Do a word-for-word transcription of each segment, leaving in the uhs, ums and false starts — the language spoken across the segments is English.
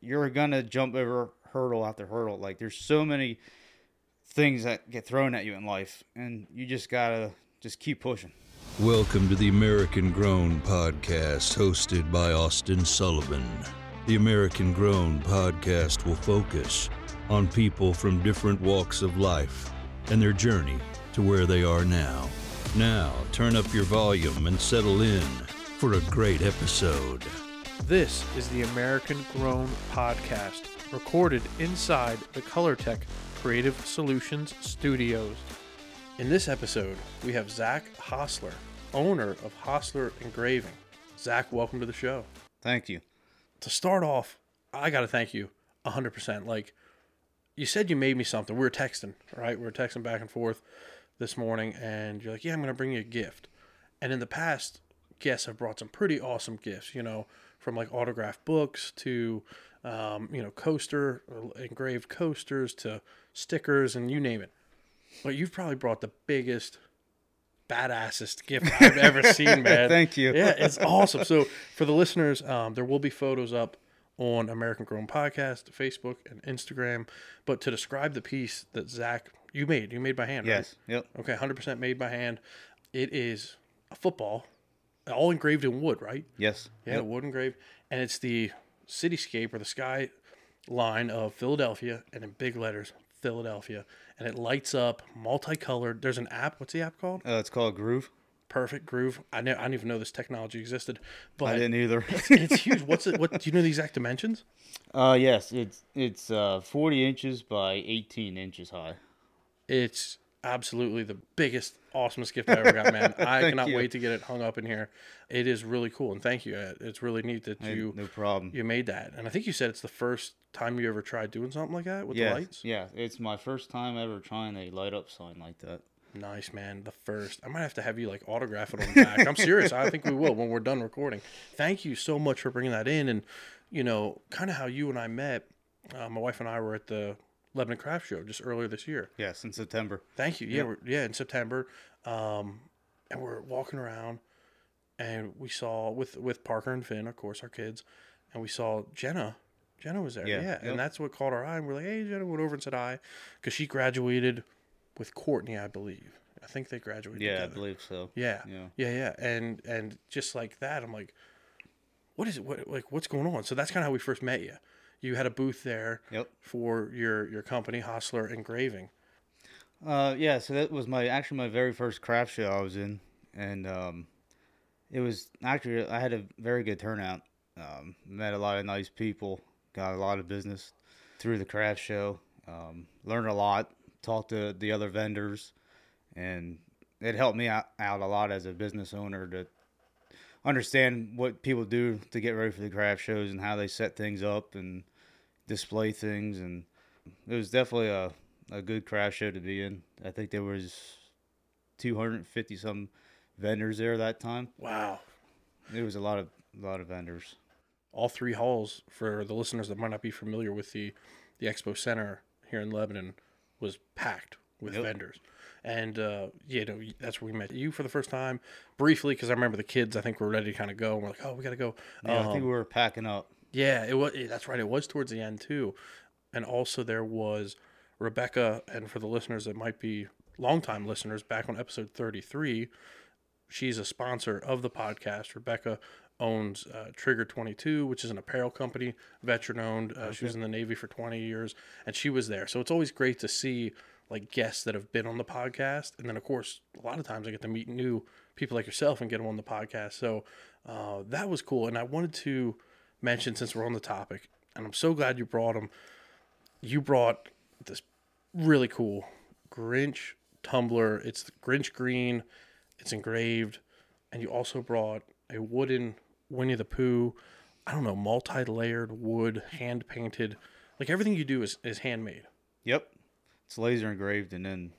you're gonna jump over hurdle after hurdle. Like there's so many things that get thrown at you in life, and you just gotta just keep pushing. Welcome to the American Grown Podcast, hosted by Austin Sullivan. The American Grown Podcast will focus on people from different walks of life and their journey to where they are now. Now, turn up your volume and settle in for a great episode. This is the American Grown Podcast, recorded inside the ColorTech Creative Solutions Studios. In this episode, we have Zach Hostler, owner of Hostler Engraving. Zach, welcome to the show. Thank you. To start off, I got to thank you one hundred percent. Like, you said you made me something. We were texting, right? We were texting back and forth this morning, and you're like, yeah, I'm going to bring you a gift. And in the past, guests have brought some pretty awesome gifts, you know, from like autographed books to, um, you know, coaster, engraved coasters to stickers and you name it. But you've probably brought the biggest, badassest gift I've ever seen, man. Thank you. Yeah, it's awesome. So for the listeners, um, there will be photos up on American Grown Podcast, Facebook, and Instagram. But to describe the piece that Zach, you made, you made by hand, yes. right? Yep. Okay, one hundred percent made by hand. It is a football, all engraved in wood, right? Yes. Yeah, Yep. wood engraved. And it's the cityscape or the sky line of Philadelphia, and in big letters, Philadelphia. And it lights up, multicolored. There's an app. What's the app called? Uh, it's called Groove. Perfect Groove. I know. I didn't even know this technology existed. But I didn't either. it's, it's huge. What's it? What do you know the exact dimensions? uh, yes, it's it's uh, forty inches by eighteen inches high. It's absolutely the biggest, awesomest gift I ever got, man. I Thank cannot you. wait to get it hung up in here. It is really cool, and thank you. Uh, It's really neat that Hey, you no problem. you made that. And I think you said it's the first time you ever tried doing something like that with Yes. the lights. Yeah, it's my first time ever trying a light up sign like that. Nice, man. The first. I might have to have you like autograph it on the back. I'm serious. I think we will when we're done recording. Thank you so much for bringing that in. And, you know, kind of how you and I met. Uh, my wife and I were at the Lebanon Craft Show just earlier this year. Yes, in September. Thank you. Yeah, Yep. we're, yeah, in September. Um, and we're walking around, and we saw with with Parker and Finn, of course, our kids, and we saw Jenna. Jenna was there. Yeah, Yeah, and yep. that's what caught our eye. And we're like, hey, Jenna went over and said hi, because she graduated with Courtney, I believe. I think they graduated Yeah, together. I believe so. Yeah, Yeah. yeah, yeah, and and just like that, I'm like, what is it? What like what's going on? So that's kind of how we first met you. You had a booth there Yep. for your your company, Hostler Engraving. Uh, yeah, so that was my actually my very first craft show I was in, and um, it was actually I had a very good turnout. Um, met a lot of nice people, got a lot of business through the craft show. Um, learned a lot, talked to the other vendors, and it helped me out, out a lot as a business owner to understand what people do to get ready for the craft shows and how they set things up and display things. And it was definitely a a good craft show to be in. I think there was two hundred fifty some vendors there that time. Wow. There was a lot of a lot of vendors. All three halls, for the listeners that might not be familiar with the, the Expo Center here in Lebanon, was packed with Yep. vendors. And, uh, you know, that's where we met you for the first time, briefly, because I remember the kids, I think, were ready to kind of go. And we're like, oh, we got to go. Yeah, I think Um, we were packing up. Yeah, it was. That's right. It was towards the end, too. And also there was Rebecca, and for the listeners that might be longtime listeners, back on episode thirty-three, she's a sponsor of the podcast. Rebecca owns uh, Trigger twenty-two, which is an apparel company, veteran-owned. Uh, She was in the Navy for twenty years, and she was there. So it's always great to see like guests that have been on the podcast. And then, of course, a lot of times I get to meet new people like yourself and get them on the podcast. So uh, that was cool. And I wanted to mention, since we're on the topic, and I'm so glad you brought them, you brought this really cool Grinch tumbler. It's Grinch green. It's engraved. And you also brought a wooden Winnie the Pooh, I don't know, multi-layered wood, hand-painted. Like, everything you do is, is handmade. Yep. It's laser engraved, and then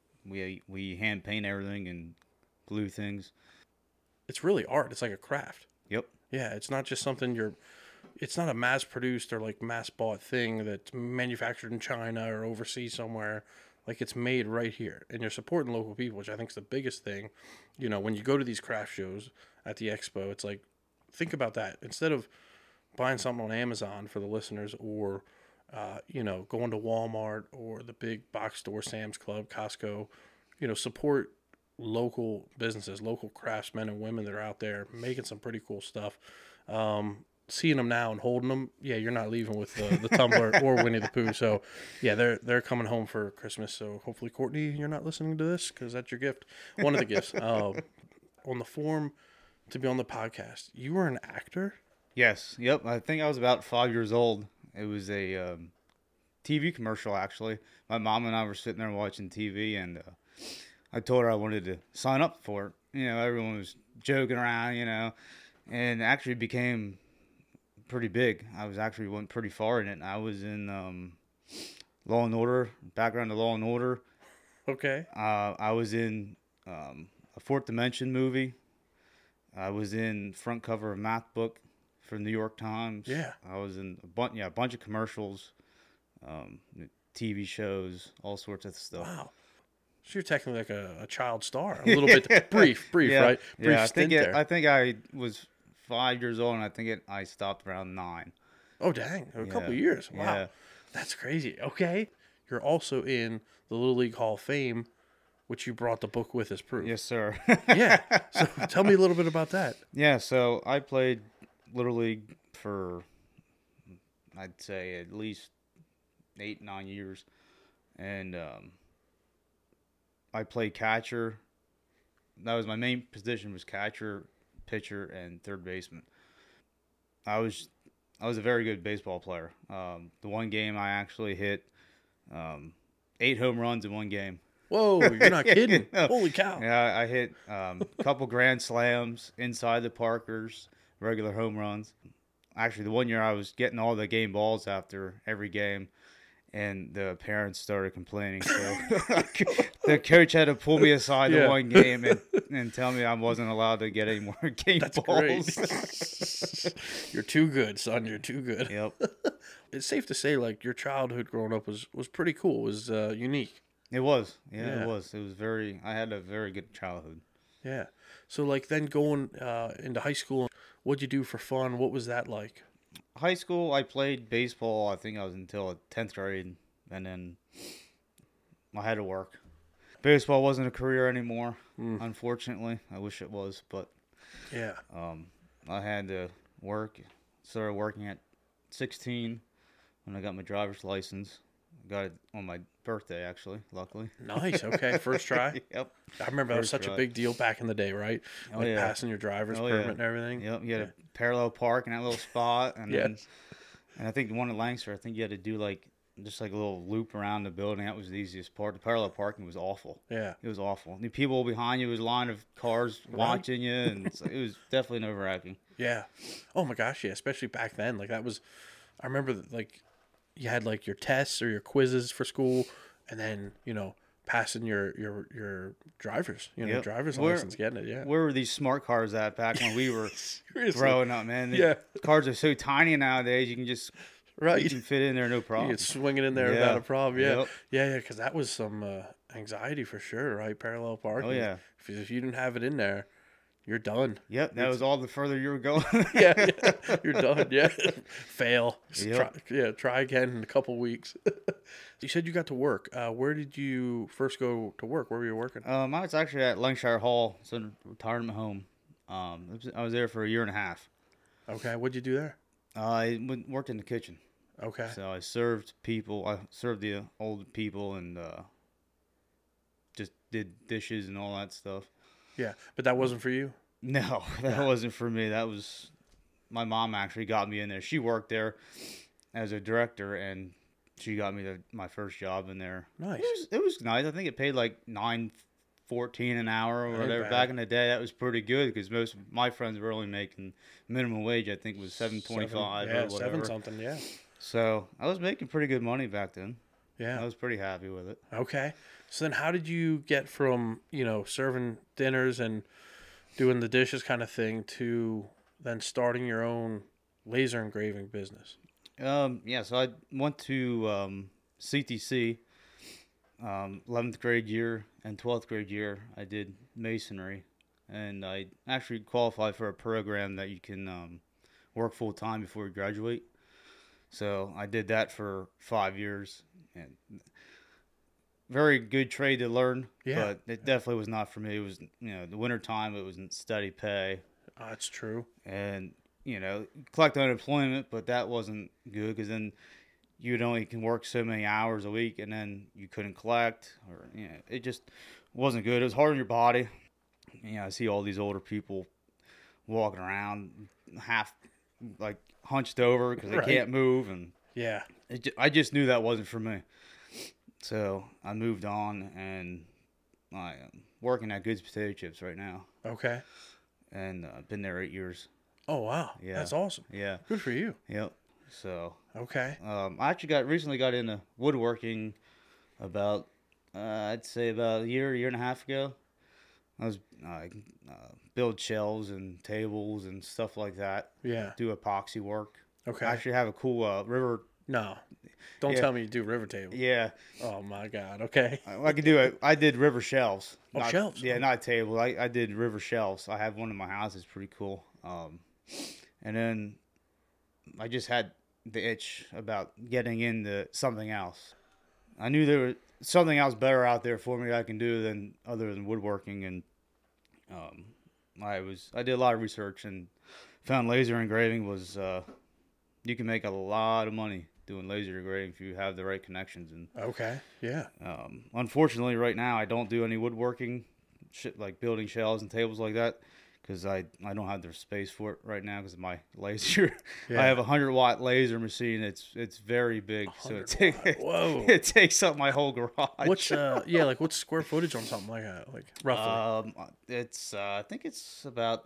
we we hand paint everything and glue things. It's really art. It's like a craft. Yep. Yeah, it's not just something you're... It's not a mass-produced or, like, mass-bought thing that's manufactured in China or overseas somewhere. Like, it's made right here. And you're supporting local people, which I think is the biggest thing. You know, when you go to these craft shows at the expo, it's like, think about that. Instead of buying something on Amazon for the listeners, or uh, you know, going to Walmart or the big box store, Sam's Club, Costco, you know, support local businesses, local craftsmen and women that are out there making some pretty cool stuff. Um, seeing them now and holding them, yeah, you're not leaving with the, the tumbler or Winnie the Pooh. So, yeah, they're they're coming home for Christmas. So hopefully, Courtney, you're not listening to this because that's your gift. One of the gifts. Uh, on the form to be on the podcast, you were an actor? Yes. Yep. I think I was about five years old. It was a um, T V commercial, actually. My mom and I were sitting there watching T V, and uh, I told her I wanted to sign up for it. You know, everyone was joking around, you know, and actually became pretty big. I was actually went pretty far in it. I was in um, Law and Order, background to Law and Order. Okay. Uh, I was in um, a Fourth Dimension movie. I was in front cover of Math Book for New York Times. Yeah. I was in a bunch, yeah, a bunch of commercials, um, T V shows, all sorts of stuff. Wow. So you're technically like a, a child star, a little bit brief, brief, yeah. right? Brief yeah, I stint think it, there. I think I was five years old, and I think it, I stopped around nine. Oh, dang. A Yeah. couple of years. Wow. Yeah. That's crazy. Okay. You're also in the Little League Hall of Fame, which you brought the book with as proof. Yes, sir. Yeah. So tell me a little bit about that. Yeah, so I played Little League for, I'd say, at least eight, nine years. And um, I played catcher. That was my main position, was catcher, pitcher, and third baseman. I was I was a very good baseball player. Um, the one game I actually hit um, eight home runs in one game. Whoa, you're not kidding. No. Holy cow. Yeah, I hit um, a couple grand slams inside the Parkers, regular home runs. Actually, the one year I was getting all the game balls after every game, and the parents started complaining. So the coach had to pull me aside Yeah. the one game and, and tell me I wasn't allowed to get any more game That's balls. great. You're too good, son. You're too good. Yep, It's safe to say, like, your childhood growing up was, was pretty cool. It was uh, unique. it was. Yeah, Yeah. it was. It was very. I had a very good childhood. Yeah. So, like, then going uh, into high school, what'd you do for fun? What was that like? High school, I played baseball. I think I was until tenth grade, and then I had to work. Baseball wasn't a career anymore, Mm. unfortunately. I wish it was, but Yeah. um, I had to work. Started working at sixteen when I got my driver's license. Got it on my birthday, actually, luckily. Nice. Okay. First try. Yep. I remember that was First such a try. big deal back in the day, right? Oh, Like yeah. passing your driver's Oh, permit yeah. and everything. Yep. You had Yeah. to parallel park in that little spot, and then, Yes. and I think the one at Lancaster, I think you had to do like just like a little loop around the building. That was the easiest part. The parallel parking was awful. Yeah. It was awful. The people behind you was a line of cars Right. watching you, and it's- it was definitely nerve wracking. Yeah. Oh my gosh. Yeah. Especially back then. Like that was, I remember that, like you had like your tests or your quizzes for school, and then, you know, passing your, your, your driver's, you know, Yep. driver's Where- license, getting it. Yeah. Where were these smart cars at back when we were Seriously. growing up, man? The Yeah. cars are so tiny nowadays. You can just Right. you can fit in there no You problem. could swing it in there Yeah. without a problem. Yeah. Yep. Yeah. Yeah. Because that was some uh, anxiety for sure, right? Parallel parking. Oh yeah. If, if you didn't have it in there, you're done. Yep. That was all the further you were going. Yeah. yeah. You're done. Yeah. Fail. Just Yep. Try, yeah. Try again in a couple weeks. You said you got to work. Uh, where did you first go to work? Where were you working? Um, I was actually at Lancashire Hall, it's a retirement home. Um, it was- I was there for a year and a half. Okay. What'd you do there? Uh, I went, worked in the kitchen. Okay. So I served people. I served the old people and uh, just did dishes and all that stuff. Yeah. But that wasn't for you? No, that wasn't for me. That was my mom actually got me in there. She worked there as a director, and she got me the, my first job in there. Nice. It was, it was nice. I think it paid like nine fourteen an hour or Ain't whatever. bad. Back in the day, that was pretty good because most of my friends were only making minimum wage. I think was seven twenty five Seven, or yeah, whatever. seven something. Yeah. So I was making pretty good money back then. I Yeah. was pretty happy with it. Okay. So then how did you get from, you know, serving dinners and doing the dishes kind of thing to then starting your own laser engraving business? Um, yeah, so I went to um, C T C, um, eleventh grade year and twelfth grade year. I did masonry, and I actually qualified for a program that you can um, work full time before you graduate. So I did that for five years, and very good trade to learn. Yeah. But it definitely was not for me. It was, you know, the winter time. It was steady pay. Oh, that's true. And you know, collect unemployment, but that wasn't good because then you'd only can work so many hours a week, and then you couldn't collect, or you know, it just wasn't good. It was hard on your body. You know, I see all these older people walking around half like hunched over because they Right. can't move, and Yeah. it ju- I just knew that wasn't for me. So I moved on, and I am working at Goods Potato Chips right now, Okay. and I've uh, been there eight years. Oh, wow. Yeah. That's awesome. Yeah. Good for you. Yep. So Okay. um, I actually got recently got into woodworking about uh, I'd say about a year, year and a half ago. I was uh, uh, build shelves and tables and stuff like that. Yeah. Do epoxy work. Okay. I actually have a cool uh, river. No. Don't Yeah. tell me you do river table. Yeah, Oh, my God. Okay. I, I could do it. I did river shelves. Oh, Not- shelves. Yeah, not tables. I, I did river shelves. I have one in my house. It's pretty cool. Um, and then I just had the itch about getting into something else. I knew there was something else better out there for me I can do than other than woodworking, and um, I was I did a lot of research and found laser engraving was uh, you can make a lot of money doing laser engraving if you have the right connections. And Okay. Yeah. um, unfortunately, right now I don't do any woodworking, shit like building shelves and tables like that, because I, I don't have the space for it right now because of my laser. Yeah. I have a hundred watt laser machine. It's it's very big, so it takes Whoa. it takes up my whole garage. What's, uh, yeah, like what's square footage on something like that? Like, roughly. um, it's uh, I think it's about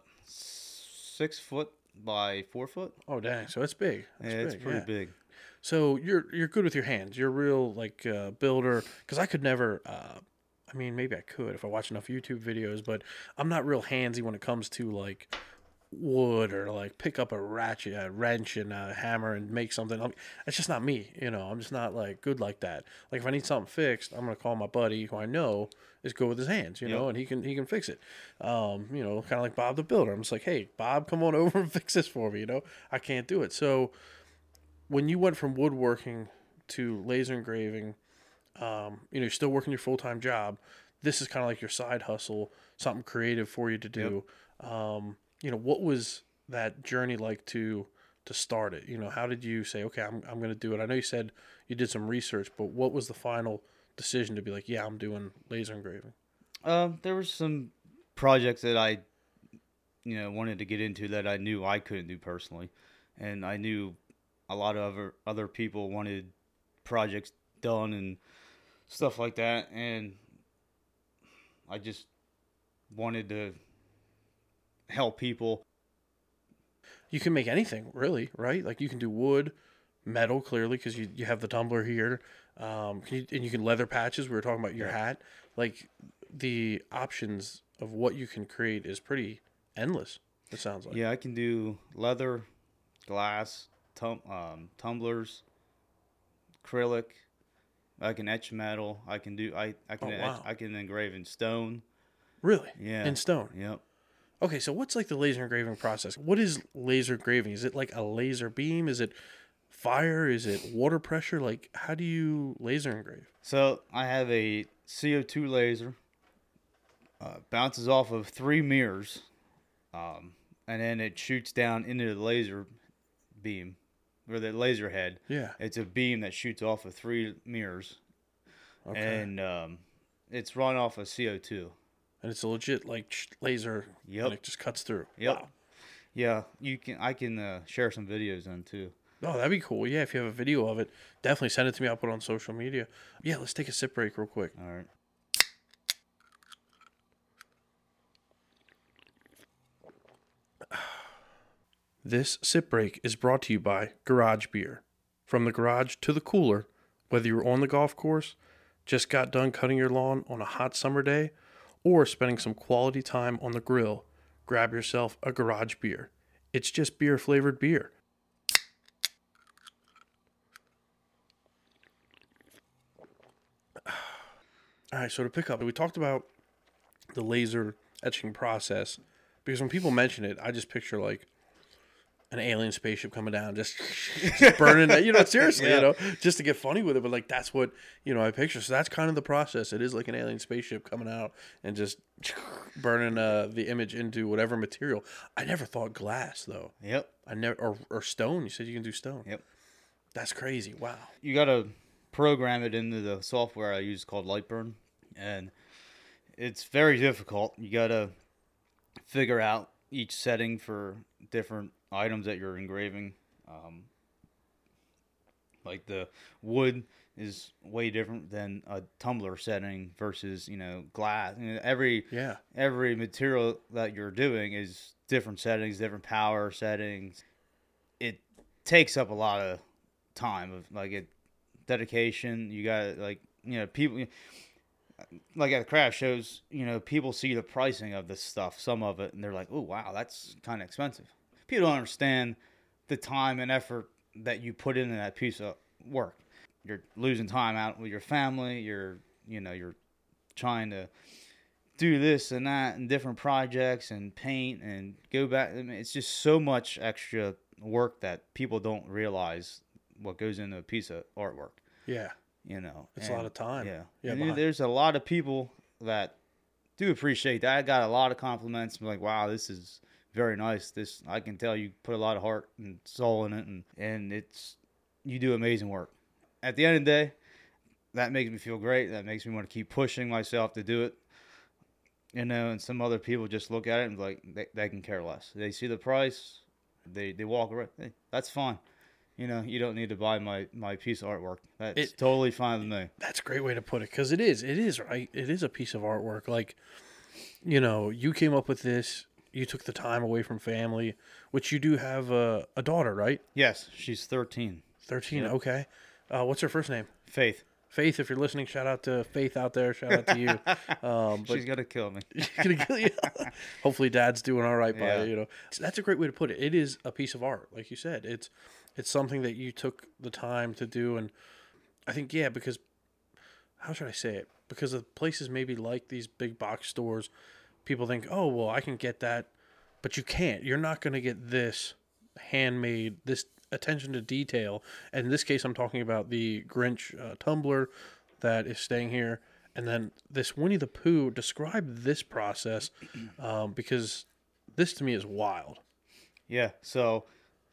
six foot by four foot. Oh, dang. So it's big. Yeah, That's it's big, pretty yeah. big. So you're you're good with your hands. You're a real like uh, builder. Because I could never. Uh, I mean, maybe I could if I watch enough YouTube videos, but I'm not real handsy when it comes to like wood or like pick up a ratchet, a wrench, and a hammer and make something. I'm, it's just not me. You know, I'm just not like good like that. Like if I need something fixed, I'm gonna call my buddy who I know is good with his hands. You know, Yep. and he can he can fix it. Um, you know, kind of like Bob the Builder. I'm just like, hey, Bob, come on over and fix this for me. You know, I can't do it. So when you went from woodworking to laser engraving, um, you know, you're still working your full time job. This is kind of like your side hustle, something creative for you to do. Um, you know, what was that journey like to to start it? You know, how did you say, okay, I'm I'm going to do it? I know you said you did some research, but what was the final decision to be like, yeah, I'm doing laser engraving? Um, there were some projects that I, you know, wanted to get into that I knew I couldn't do personally, and I knew a lot of other other people wanted projects done and stuff like that, and I just wanted to help people. You can make anything, really, right? Like you can do wood, metal, clearly, because you, you have the tumbler here. Um, can you, and you can leather patches. We were talking about your hat. Like the options of what you can create is pretty endless, it sounds like. Yeah, I can do leather, glass, tum- um, tumblers, acrylic. I can etch metal. I can do. I I can Oh, etch, wow. I can engrave in stone. Really? Yeah. In stone. Yep. Okay, so what's like the laser engraving process? What is laser engraving? Is it like a laser beam? Is it fire? Is it water pressure? Like, how do you laser engrave? So I have a C O two laser. Uh, bounces off of three mirrors, um, and then it shoots down into the laser beam, or the laser head. Yeah. It's a beam that shoots off of three mirrors, Okay. and um, it's run off of C O two. And it's a legit like sh- laser. Yep. And it just cuts through. Yep. Wow. Yeah, you can. I can uh, share some videos on too. Oh, that'd be cool. Yeah, if you have a video of it, definitely send it to me. I'll put it on social media. Yeah, let's take a sip break real quick. All right. This sip break is brought to you by Garage Beer. From the garage to the cooler, whether you're on the golf course, just got done cutting your lawn on a hot summer day, or spending some quality time on the grill, grab yourself a Garage Beer. It's just beer flavored beer. All right, so to pick up, we talked about the laser etching process because when people mention it, I just picture like an alien spaceship coming down, just, just burning it, you know, seriously, yeah. you know, just to get funny with it. But like, that's what, you know, I picture. So that's kind of the process. It is like an alien spaceship coming out and just burning uh, the image into whatever material. I never thought glass though. Yep. I never, or, or stone. You said you can do stone. Yep. That's crazy. Wow. You got to program it into the software I use called Lightburn. And it's very difficult. You got to figure out each setting for different items that you're engraving. Um, like the wood is way different than a tumbler setting versus, you know, glass. You know, every yeah. every material that you're doing is different settings, different power settings. It takes up a lot of time of like it dedication. You got like, you know, people like at the craft shows, you know, people see the pricing of this stuff, some of it, and they're like, oh, wow, that's kind of expensive. People don't understand the time and effort that you put into that piece of work. You're losing time out with your family. You're, you know, you're trying to do this and that and different projects and paint and go back. I mean, it's just so much extra work that people don't realize what goes into a piece of artwork. Yeah. You know, it's and, a lot of time. Yeah. yeah and there's a lot of people that do appreciate that. I got a lot of compliments. I'm like, wow, this is very nice. This, I can tell you put a lot of heart and soul in it, and, and it's, you do amazing work. At the end of the day, that makes me feel great. That makes me want to keep pushing myself to do it. You know, and some other people just look at it and like, they, they can care less. They see the price, they, they walk away. Hey, that's fine. You know, you don't need to buy my, my piece of artwork. That's it, totally fine with me. That's a great way to put it, because it is. It is, right? It is a piece of artwork. Like, you know, you came up with this. You took the time away from family, which you do have a, a daughter, right? Yes, she's thirteen. thirteen, yep. Okay. Uh, what's her first name? Faith. Faith, if you're listening, shout out to Faith out there. Shout out to you. Um, but she's going to kill me. She's going to kill you. Hopefully dad's doing all right by yeah. it, you know. So that's a great way to put it. It is a piece of art, like you said. It's it's something that you took the time to do, and I think, yeah, because, how should I say it? Because of places maybe like these big box stores, people think, oh, well, I can get that, but you can't. You're not going to get this handmade, this attention to detail. And in this case, I'm talking about the Grinch uh, tumbler that is staying here. And then this Winnie the Pooh. Describe this process, um, because this to me is wild. Yeah, so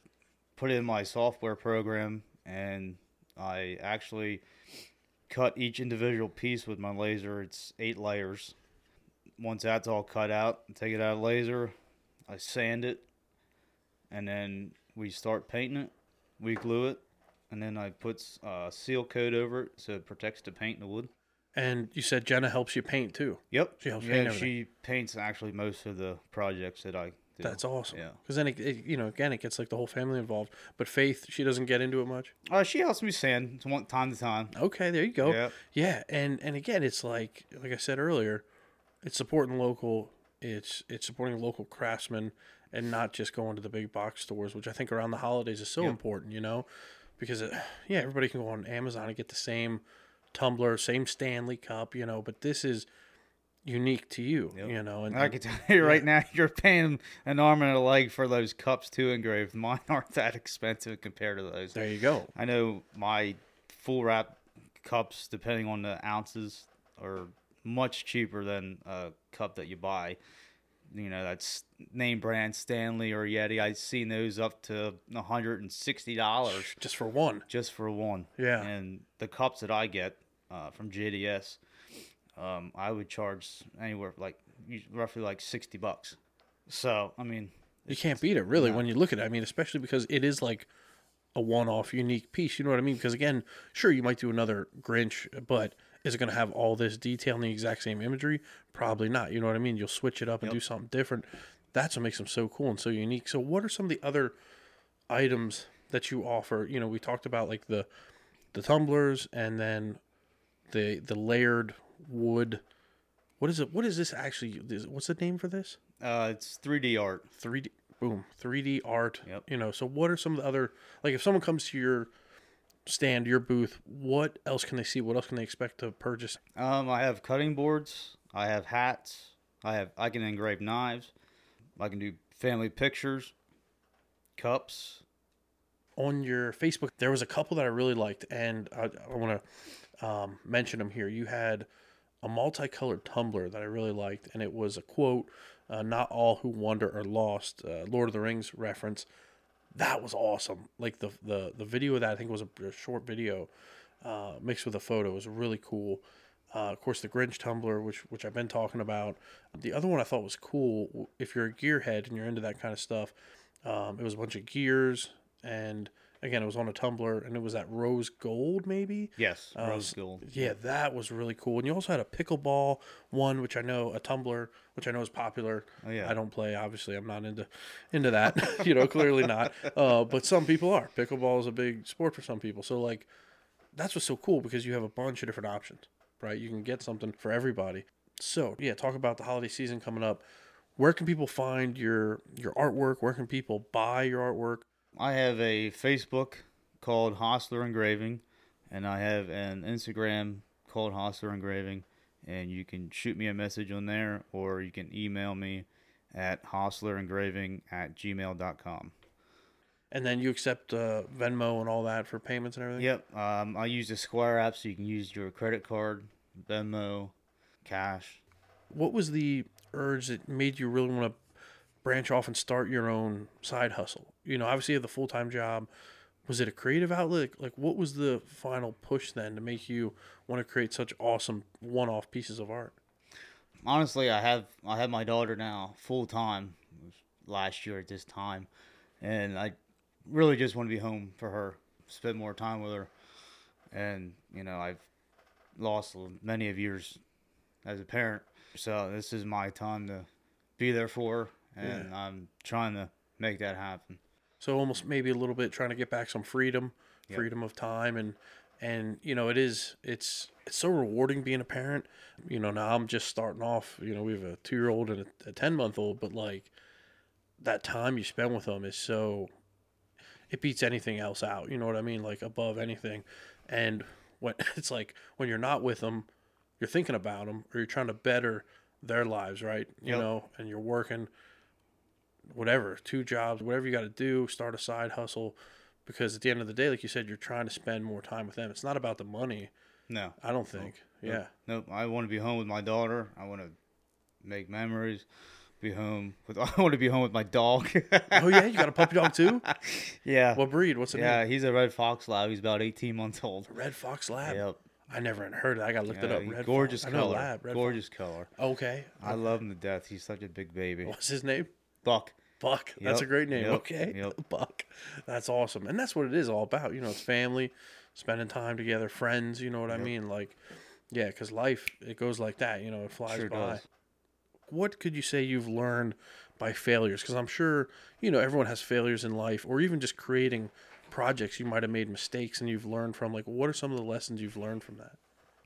put it in my software program, and I actually cut each individual piece with my laser. It's eight layers. Once that's all cut out, I take it out of laser, I sand it, and then we start painting it. We glue it, and then I put uh, seal coat over it so it protects the paint and the wood. And you said Jenna helps you paint too. Yep. She helps yeah, paint everything. She paints actually most of the projects that I do. That's awesome. Yeah. Because then, it, it, you know, again, it gets like the whole family involved. But Faith, she doesn't get into it much. Uh, she helps me sand one time to time. Okay, there you go. Yep. Yeah, and and again, it's like like I said earlier, it's supporting local. It's it's supporting local craftsmen and not just going to the big box stores, which I think around the holidays is so yep. important. You know, because it, yeah, everybody can go on Amazon and get the same tumbler, same Stanley cup. You know, but this is unique to you, yep. you know. And I can tell you right yeah. now, you're paying an arm and a leg for those cups too engraved. Mine aren't that expensive compared to those. There you go. I know my full wrap cups, depending on the ounces, are much cheaper than a cup that you buy. You know, that's name brand Stanley or Yeti. I've seen those up to one hundred sixty dollars. Just for one. Just for one. Yeah. And the cups that I get uh, from J D S, Um, I would charge anywhere like roughly like sixty bucks. So, I mean, you can't beat it really no. when you look at it. I mean, especially because it is like a one-off unique piece. You know what I mean? Because again, sure, you might do another Grinch, but is it going to have all this detail and the exact same imagery? Probably not. You know what I mean? You'll switch it up and yep. do something different. That's what makes them so cool and so unique. So what are some of the other items that you offer? You know, we talked about like the the tumblers and then the the layered wood. What is it? What is this actually? What's the name for this? Uh, it's three D art. three D, boom, three D art. Yep. You know, so what are some of the other, like if someone comes to your stand, your booth, what else can they see? What else can they expect to purchase? Um, I have cutting boards. I have hats. I have. I can engrave knives. I can do family pictures, Cups. On your Facebook, there was a couple that I really liked, and I, I want to um, mention them here. You had a multicolored tumbler that I really liked, and it was a quote, uh, "Not all who wander are lost." Uh, Lord of the Rings reference. That was awesome. Like the the the video of that, I think was a, a short video uh, mixed with a photo. It was really cool. Uh, of course, the Grinch tumbler, which which I've been talking about. The other one I thought was cool. If you're a gearhead and you're into that kind of stuff, um, it was a bunch of gears. And again, it was on a tumbler, and it was that rose gold, maybe. Yes, uh, rose gold. Yeah, that was really cool. And you also had a pickleball one, which I know, a tumbler, which I know is popular. Oh, yeah. I don't play, obviously. I'm not into into that. you know, clearly not. Uh, but some people are. Pickleball is a big sport for some people. So like, that's what's so cool, because you have a bunch of different options, right? You can get something for everybody. So yeah, talk about the holiday season coming up. Where can people find your your artwork? Where can people buy your artwork? I have a Facebook called Hostler Engraving, and I have an Instagram called Hostler Engraving, and you can shoot me a message on there, or you can email me at hostlerengraving at gmail dot com. And then you accept uh, Venmo and all that for payments and everything? Yep. Um, I use the Square app, so you can use your credit card, Venmo, cash. What was the urge that made you really want to branch off and start your own side hustle? You know, obviously you have the full-time job. Was it a creative outlet? Like, what was the final push then to make you want to create such awesome one-off pieces of art? Honestly, I have I have my daughter now full time. Last year at this time, and I really just want to be home for her, spend more time with her. And you know, I've lost many of years as a parent, so this is my time to be there for her, and yeah. I'm trying to make that happen. So almost maybe a little bit trying to get back some freedom, yep. freedom of time, and and you know, it is it's it's so rewarding being a parent. You know, now I'm just starting off. You know, we have a two year old and a ten month old, but like that time you spend with them is so, it beats anything else out. You know what I mean? Like above anything. And when it's like when you're not with them, you're thinking about them, or you're trying to better their lives, right? You yep. know, and you're working. Whatever, two jobs, whatever you got to do, start a side hustle, because at the end of the day, like you said, you're trying to spend more time with them. It's not about the money. No. I don't think. Nope. Yeah. Nope. I want to be home with my daughter. I want to make memories, be home with, I want to be home with my dog. Oh, yeah? You got a puppy dog, too? Yeah. What breed? What's the yeah, name? Yeah, he's a Red Fox Lab. He's about eighteen months old. A Red Fox Lab? Yep. I never even heard it. I got to look yeah, that up. Red gorgeous Fox. color. I know lab. Red gorgeous Fox. color. Okay. I love him to death. He's such a big baby. What's his name? Buck. Buck. That's yep. a great name. Yep. Okay. Yep. Buck. That's awesome. And that's what it is all about. You know, it's family, spending time together, friends. You know what yep. I mean? Like, yeah, because life, it goes like that. You know, it flies sure by. Does. What could you say you've learned by failures? Because I'm sure, you know, everyone has failures in life, or even just creating projects. You might have made mistakes and you've learned from. Like, what are some of the lessons you've learned from that?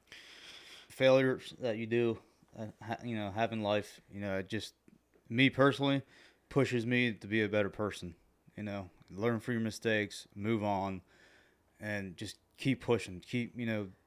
Failures that you do, uh, ha- you know, have in life, you know, it just, me personally, pushes me to be a better person. You know, learn from your mistakes, move on, and just keep pushing. Keep, you know,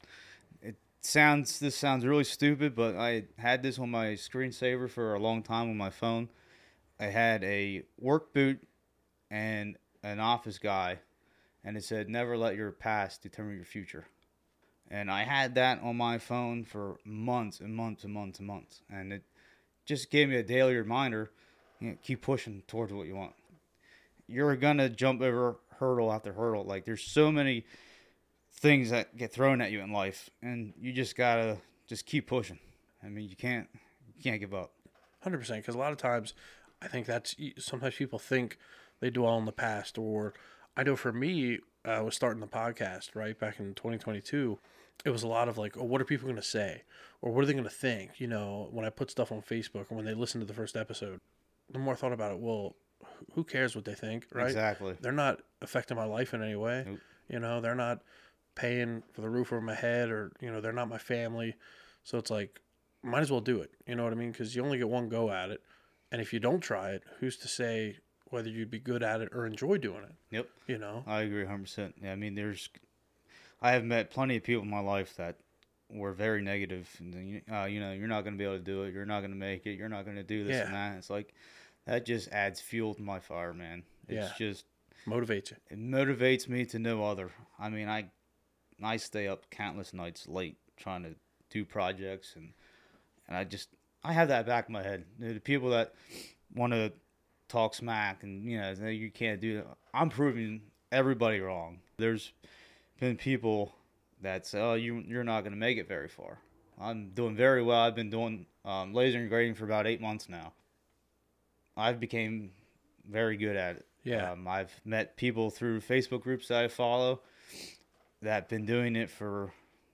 it sounds, this sounds really stupid, but I had this on my screensaver for a long time on my phone. I had a work boot and an office guy, and it said, never let your past determine your future. And I had that on my phone for months and months and months and months. And it just gave me a daily reminder, you know, keep pushing towards what you want. You're going to jump over hurdle after hurdle. Like, there's so many things that get thrown at you in life, and you just got to just keep pushing. I mean, you can't you can't give up. one hundred percent, because a lot of times, I think that's, sometimes people think they dwell in the past. Or I know for me, I was starting the podcast, right, back in twenty twenty-two. It was a lot of like, oh, what are people going to say? Or what are they going to think, you know, when I put stuff on Facebook or when they listen to the first episode? The more I thought about it, well, who cares what they think, right? Exactly. They're not affecting my life in any way. Nope. You know, they're not paying for the roof over my head, or, you know, they're not my family. So it's like, might as well do it. You know what I mean? Because you only get one go at it. And if you don't try it, who's to say whether you'd be good at it or enjoy doing it? Yep. You know? I agree one hundred percent. Yeah, I mean, there's, I have met plenty of people in my life that were very negative. And, uh, you know, you're not going to be able to do it. You're not going to make it. You're not going to do this Yeah. and that. It's like, that just adds fuel to my fire, man. It's yeah. just Motivates you. it motivates me to no other. I mean, I I stay up countless nights late trying to do projects, and and I just I have that back in my head. The people that want to talk smack and you know you can't do that. I'm proving everybody wrong. There's been people that say, "Oh, you you're not going to make it very far." I'm doing very well. I've been doing um, laser engraving for about eight months now. I've became very good at it. Yeah. Um, I've met people through Facebook groups that I follow that have been doing it for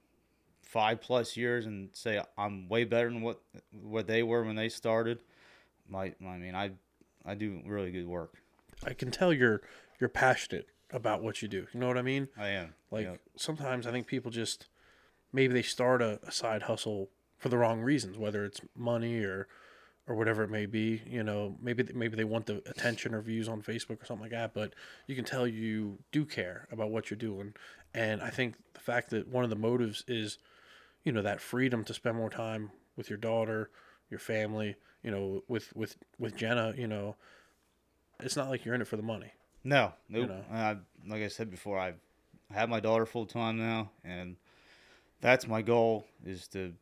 five plus years and say I'm way better than what what they were when they started. My, I mean, I I do really good work. I can tell you're you're passionate about what you do. You know what I mean? I am. Like Yep. sometimes I think people just maybe they start a, a side hustle for the wrong reasons, whether it's money or or whatever it may be. You know, maybe maybe they want the attention or views on Facebook or something like that. But you can tell you do care about what you're doing, and I think the fact that one of the motives is, you know, that freedom to spend more time with your daughter, your family. You know, with with with Jenna. You know, it's not like you're in it for the money. No, nope. You know. I, like I said before, I have my daughter full time now, and that's my goal. Is to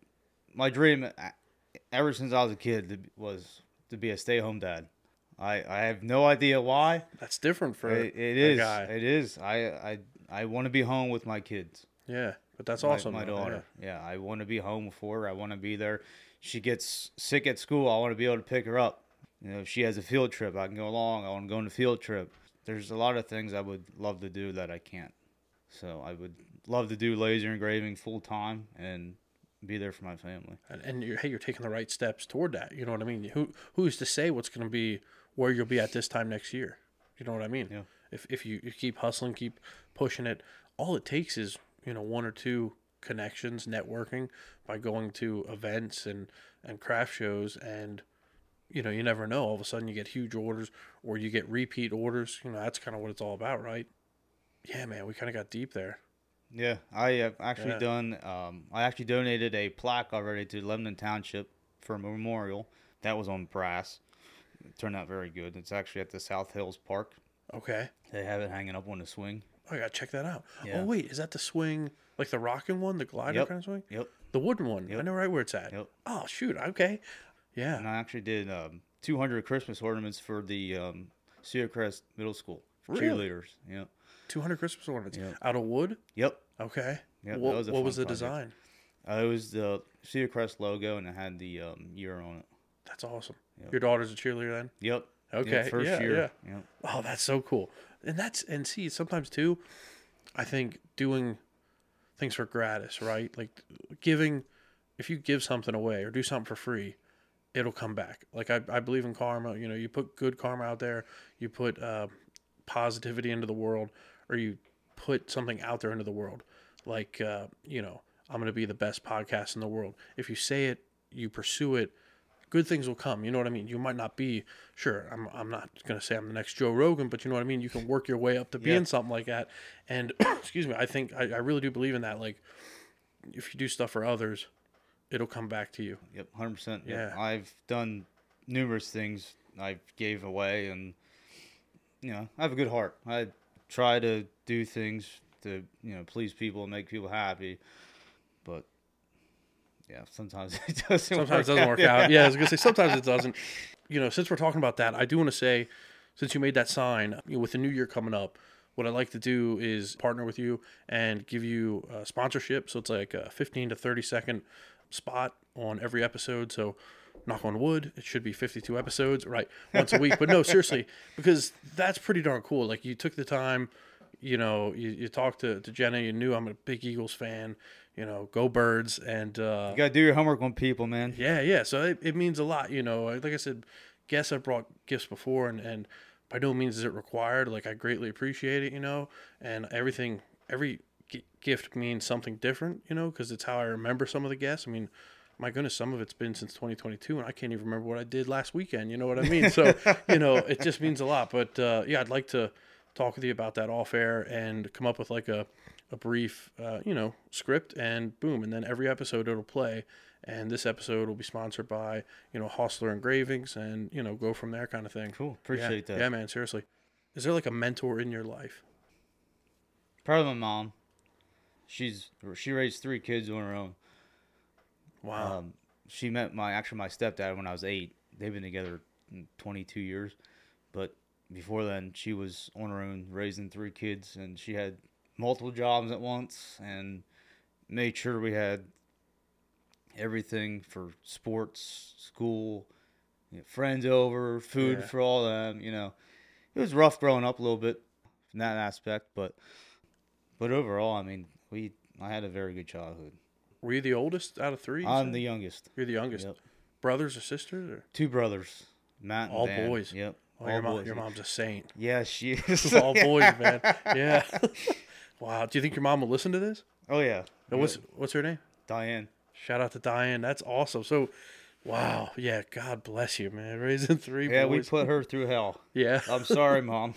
my dream ever since I was a kid was to be a stay home dad. I, I have no idea why. That's different for It, it a is. guy. It is. I I I want to be home with my kids. Yeah, but that's My- awesome. My, though, daughter. Yeah. I want to be home for her. I want to be there. She gets sick at school. I want to be able to pick her up. You know, if she has a field trip, I can go along. I want to go on a field trip. There's a lot of things I would love to do that I can't. So I would love to do laser engraving full time and be there for my family. And, and you're, hey, you're taking the right steps toward that. You know what I mean? Who who's to say what's going to be where you'll be at this time next year? You know what I mean? Yeah. If if you, you keep hustling, keep pushing it, all it takes is, you know, one or two connections, networking by going to events and, and craft shows, and you know, you never know. All of a sudden you get huge orders or you get repeat orders. You know, that's kind of what it's all about, right? Yeah, man, we kind of got deep there. Yeah, I have actually Yeah. done. Um, I actually donated a plaque already to Lebanon Township for a memorial. That was on brass. It turned out very good. It's actually at the South Hills Park. Okay. They have it hanging up on the swing. Oh, I got to check that out. Yeah. Oh, wait, is that the swing, like the rocking one, the glider Yep. kind of swing? Yep. The wooden one. Yep. I know right where it's at. Yep. Oh, shoot. Okay. Yeah. And I actually did um, two hundred Christmas ornaments for the um, Cedar Crest Middle School for Really? cheerleaders. Yep. two hundred Christmas ornaments. Yep. Out of wood? Yep. Okay. Yep, What, that was a what fun was the project. design? Uh, it was the Cedar Crest logo, and it had the um, year on it. That's awesome. Yep. Your daughter's a cheerleader then? Yep. Okay. Yep, first yeah, year. yeah. Yep. Oh, that's so cool. And that's, and see, sometimes too, I think doing things for gratis, right? Like giving, if you give something away or do something for free, it'll come back. Like I, I believe in karma. You know, you put good karma out there, you put uh, positivity into the world, or you put something out there into the world. Like, uh, you know, I'm going to be the best podcast in the world. If you say it, you pursue it, good things will come. You know what I mean? You might not be, sure, I'm I'm not going to say I'm the next Joe Rogan, but you know what I mean? You can work your way up to being Yeah. something like that. And, excuse me, I think, I, I really do believe in that. Like, if you do stuff for others, it'll come back to you. Yep. one hundred percent. Yeah. I've done numerous things I gave away, and you know, I have a good heart. I try to do things to, you know, please people and make people happy, but yeah, sometimes it doesn't. Sometimes work it doesn't out. work out. Yeah, I was going to say, sometimes it doesn't. You know, since we're talking about that, I do want to say, since you made that sign, you know, with the new year coming up, what I'd like to do is partner with you and give you a sponsorship. So it's like a fifteen to thirty second spot on every episode. So knock on wood, it should be fifty-two episodes, right? Once a week. But no, seriously, because that's pretty darn cool. Like you took the time, you know, you, you talked to, to Jenna, you knew I'm a big Eagles fan, you know, go Birds. And, uh, You gotta do your homework on people, man. yeah, yeah. So it, it means a lot, you know. Like I said, guests have brought gifts before, and, and by no means is it required. Like I greatly appreciate it, you know. And everything, every g- gift means something different, you know, because it's how I remember some of the guests. I mean, my goodness, some of it's been since twenty twenty-two, and I can't even remember what I did last weekend. You know what I mean? So, you know, it just means a lot. But uh, yeah, I'd like to talk with you about that off air and come up with like a a brief, uh, you know, script, and boom, and then every episode it'll play. And this episode will be sponsored by, you know, Hostler Engravings, and, you know, go from there kind of thing. Cool. Appreciate yeah. that. Yeah, man, seriously. Is there like a mentor in your life? Probably my mom. She's she raised three kids on her own. Wow. Um, she met my actually my stepdad when I was eight. They've been together twenty-two years, but before then she was on her own raising three kids, and she had multiple jobs at once and made sure we had everything for sports, school, you know, friends over, food Yeah. for all of them. You know, it was rough growing up a little bit from that aspect, but but overall, I mean, we I had a very good childhood. Were you the oldest out of three? you I'm said? the youngest. You're the youngest. Yep. Brothers or sisters? Or? Two brothers, Matt and All Dan. boys. Yep. Oh, all your, mom, boys. your mom's a saint. Yeah, she is. All boys, man. Yeah. Wow. Do you think your mom will listen to this? Oh yeah. No, what's what's her name? Diane? Shout out to Diane. That's awesome. So, wow. Yeah. God bless you, man. Raising three Yeah, we boys. put her through hell. Yeah. I'm sorry, Mom.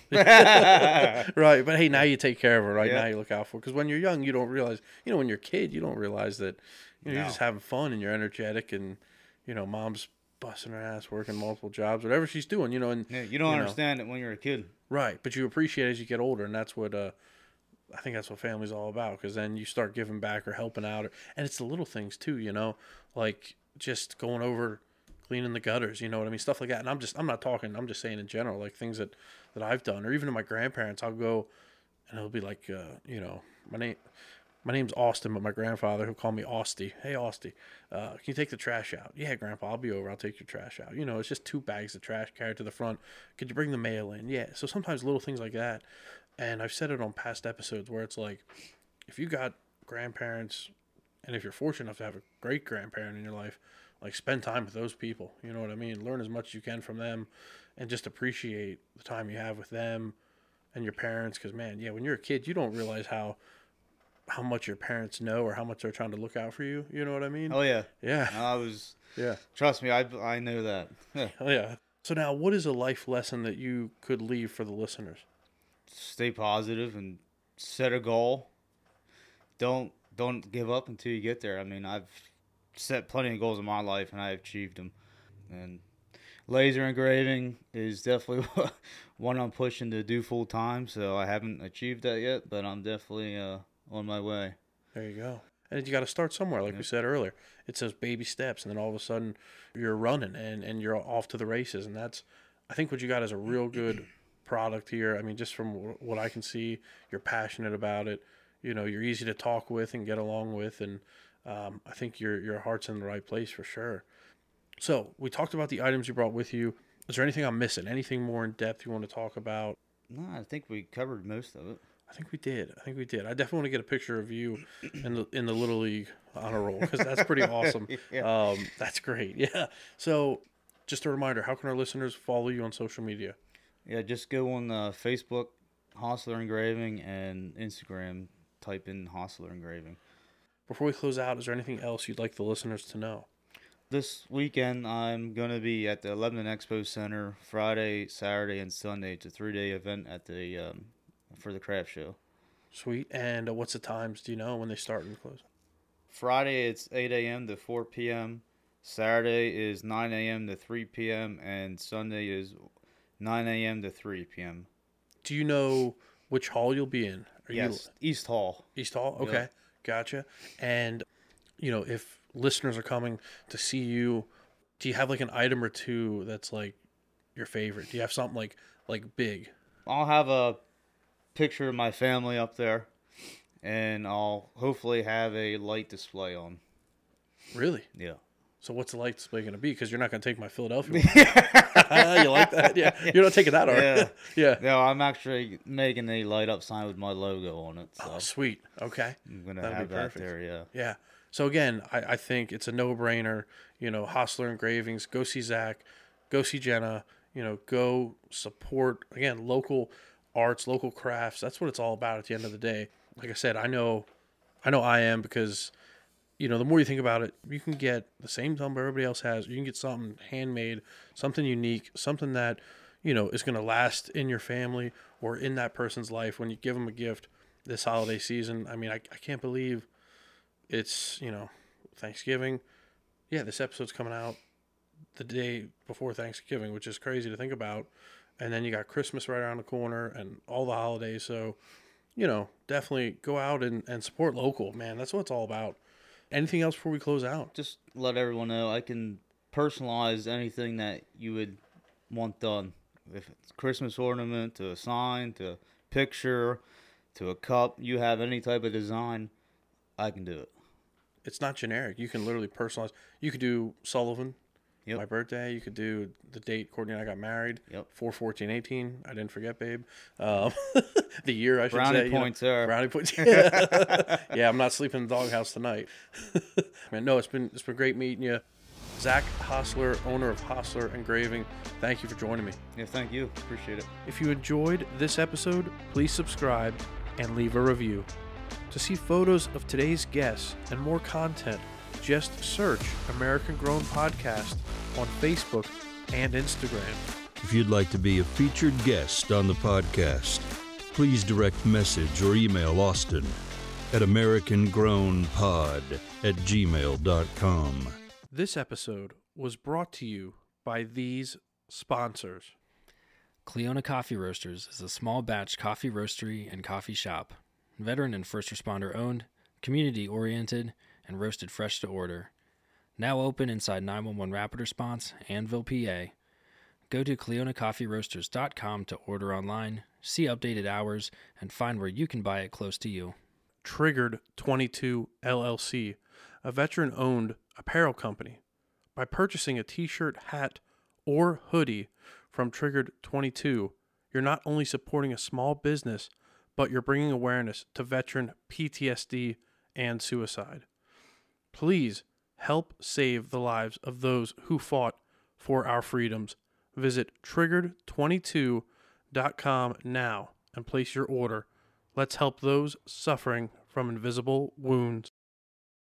Right. But hey, now you take care of her, right? Yeah. Now you look out for her. Because when you're young, you don't realize, you know, when you're a kid, you don't realize that, you know, No. you're just having fun and you're energetic and, you know, mom's busting her ass, working multiple jobs, whatever she's doing, you know, and Yeah, you don't you know. understand it when you're a kid. right. But you appreciate it as you get older. And that's what, uh, I think that's what family's all about. Because then you start giving back or helping out. Or, and it's the little things too, you know, like just going over, cleaning the gutters, you know what I mean? Stuff like that. And I'm just, I'm not talking, I'm just saying in general, like things that, that I've done, or even to my grandparents, I'll go and it'll be like, uh, you know, my name, my name's Austin, but my grandfather, who'll call me Austy. Hey, Austy, uh, can you take the trash out? Yeah, Grandpa, I'll be over. I'll take your trash out. You know, it's just two bags of trash carried to the front. Could you bring the mail in? Yeah. So sometimes little things like that. And I've said it on past episodes where it's like, if you got grandparents, and if you're fortunate enough to have a great grandparent in your life, like spend time with those people. You know what I mean? Learn as much as you can from them, and just appreciate the time you have with them and your parents. Because man, yeah, when you're a kid, you don't realize how how much your parents know or how much they're trying to look out for you. You know what I mean? Oh yeah. Yeah, I was. yeah, Trust me, I I know that. oh yeah. So now, what is a life lesson that you could leave for the listeners? Stay positive and set a goal. Don't don't give up until you get there. I mean, I've set plenty of goals in my life and I achieved them. And laser engraving is definitely one I'm pushing to do full time. So I haven't achieved that yet, but I'm definitely uh, on my way. There you go. And you got to start somewhere, like we said earlier. It's those baby steps, and then all of a sudden you're running and, and you're off to the races. And that's, I think, what you got is a real good product here. I mean, just from what I can see, you're passionate about it. You know, you're easy to talk with and get along with, and um, I think your your heart's in the right place for sure. So we talked about the items you brought with you. Is there anything I'm missing? Anything more in depth you want to talk about? No, I think we covered most of it. I think we did. I think we did. I definitely want to get a picture of you in the in the Little League honor roll because that's pretty awesome. Yeah. Um, that's great. Yeah. So, just a reminder: how can our listeners follow you on social media? Yeah, just go on uh, Facebook, Hostler Engraving, and Instagram. Type in Hostler Engraving. Before we close out, is there anything else you'd like the listeners to know? This weekend, I'm going to be at the Lebanon Expo Center Friday, Saturday, and Sunday. It's a three-day event at the um, for the craft show. Sweet. And uh, what's the times? Do you know when they start and close? Friday, it's eight a.m. to four p.m. Saturday is nine a.m. to three p.m. And Sunday is nine a.m. to three p.m. Do you know which hall you'll be in? Are Yes, East Hall. you East Hall? Okay. Yeah. Gotcha. And, you know, if listeners are coming to see you, do you have like an item or two that's like your favorite? Do you have something like like big? I'll have a picture of my family up there, and I'll hopefully have a light display on. Really? Yeah. So what's the light display going to be? Because you're not going to take my Philadelphia one. You like that? Yeah. You're not taking that, are you? Yeah. Yeah. No, I'm actually making a light up sign with my logo on it. So Oh, sweet. Okay. I'm going to that'd be have that perfect. there, yeah. Yeah. So again, I, I think it's a no-brainer. You know, Hostler Engravings. Go see Zach. Go see Jenna. You know, go support, again, local arts, local crafts. That's what it's all about at the end of the day. Like I said, I know, I know I am because, you know, the more you think about it, you can get the same number everybody else has. You can get something handmade, something unique, something that, you know, is going to last in your family or in that person's life when you give them a gift this holiday season. I mean, I, I can't believe it's, you know, Thanksgiving. Yeah, this episode's coming out the day before Thanksgiving, which is crazy to think about. And then you got Christmas right around the corner and all the holidays. So, you know, definitely go out and, and support local, man. That's what it's all about. Anything else before we close out? Just let everyone know I can personalize anything that you would want done. If it's a Christmas ornament, to a sign, to a picture, to a cup, you have any type of design, I can do it. It's not generic. You can literally personalize. You could do Sullivan. Yep. My birthday. You could do the date Courtney and I got married. Yep. four fourteen eighteen. I didn't forget, babe. Um, the year, I should Brownie say. points you know, there. Brownie points. Yeah. Yeah, I'm not sleeping in the doghouse tonight. Man, no, it's been it's been great meeting you. Zach Hostler, owner of Hostler Engraving, thank you for joining me. Yeah, thank you. Appreciate it. If you enjoyed this episode, please subscribe and leave a review. To see photos of today's guests and more content, just search American Grown Podcast on Facebook and Instagram. If you'd like to be a featured guest on the podcast, please direct message or email Austin at american grown pod at gmail dot com. This episode was brought to you by these sponsors. Cleona Coffee Roasters is a small batch coffee roastery and coffee shop. Veteran and first responder owned, community oriented, and roasted fresh to order. Now open inside nine one one Rapid Response, Annville, P A. Go to cleona coffee roasters dot com to order online, see updated hours, and find where you can buy it close to you. Triggered twenty-two L L C, a veteran-owned apparel company. By purchasing a t-shirt, hat, or hoodie from Triggered twenty-two, you're not only supporting a small business, but you're bringing awareness to veteran P T S D and suicide. Please help save the lives of those who fought for our freedoms. Visit triggered twenty-two dot com now and place your order. Let's help those suffering from invisible wounds.